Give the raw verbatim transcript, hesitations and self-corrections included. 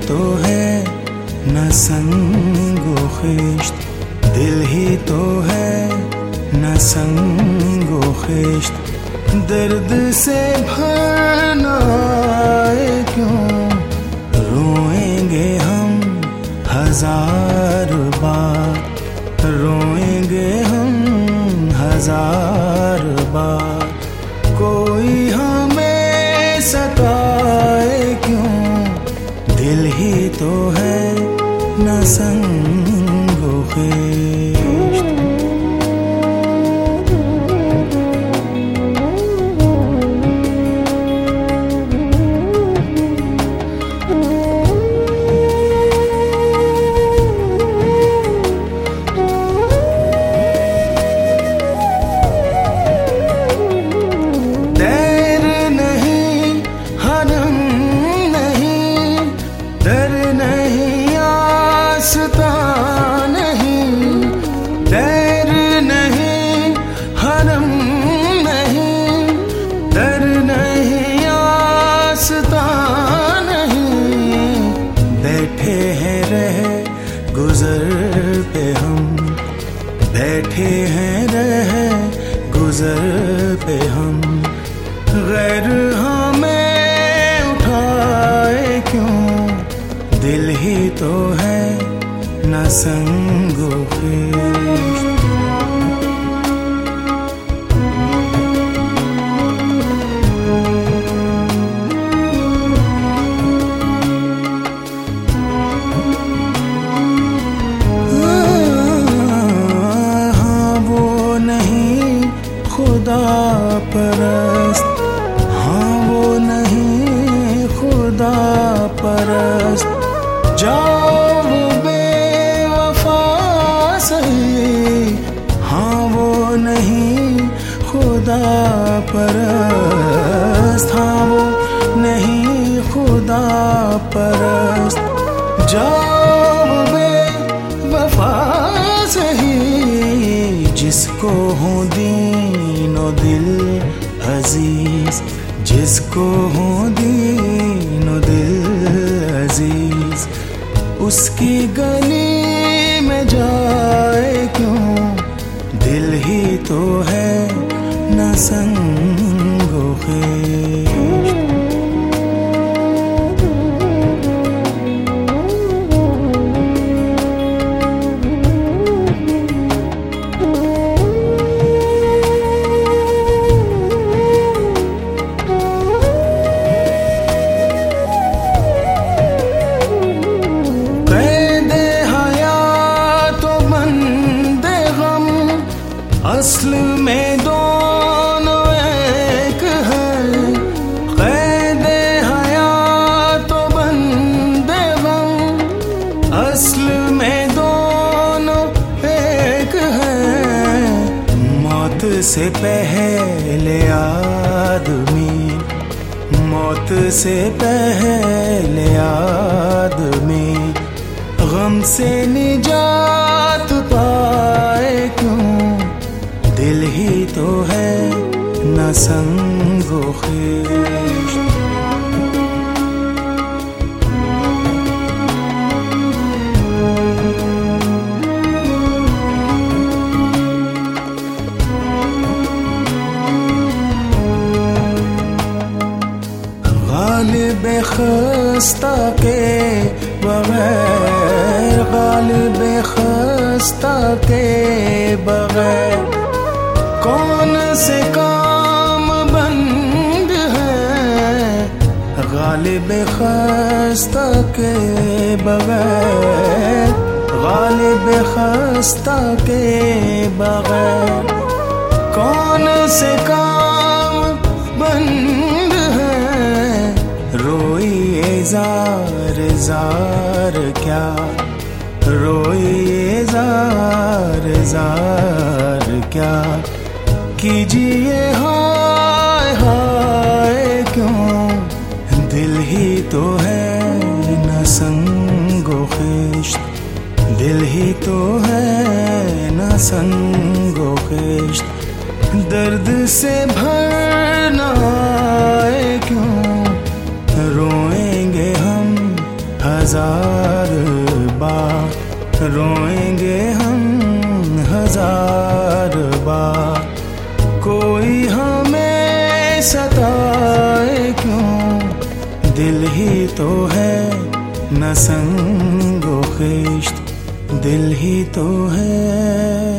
तो है न संगो खिश्त, दिल ही तो है न संगो खिश्त। दर्द से भरना आए क्यों, रोएंगे हम हजार बार, रोएंगे हम हजार बार। कोई हमें सताए क्यों, दिल ही तो है न संगो खिश्त। बैठे हैं रह गुजर पे हम, बैठे हैं रह गुजर पे हम। गैर हमें उठाए क्यों, दिल ही तो है न संगो खिश्त। खुदा परस्त, हाँ वो नहीं खुदा परस्त। जाओ वो बेवफा सही, हाँ वो नहीं खुदा परस्त, हाँ वो नहीं खुदा परस्त। जाओ वो बेवफा सही, जिसको हो दीनो दिल अजीज, जिसको हो दीनो दिल अजीज। उसकी गली में जाए क्यों, दिल ही तो है न संगो खिश्त। असल में दोनों एक है, क़ैदे हयात तो बंदे गम। असल में दोनों एक है, मौत से पहले आदमी, मौत से पहले आदमी। गम से निजात पाए क्यों, दिल ही तो है न संगो खिश्त। गालिब खस्ता के बगैर, गालिब खस्ता के बगैर कौन से काम बंद है। गालिब खस्ता के बगैर, गालिब खस्ता के बगैर कौन से काम बंद है। रोइए जार जार क्या, रोइए जार जार क्या। कीजिए हाय हाय क्यों, दिल ही तो है न संगो खिश्त, दिल ही तो है न संगो खिश्त। दर्द से भरना आए क्यों, रोएंगे हम हजार बार रोएंगे हम हजार बार। कोई हमें सताए क्यों, दिल ही तो है न संगो खिश्त, दिल ही तो है।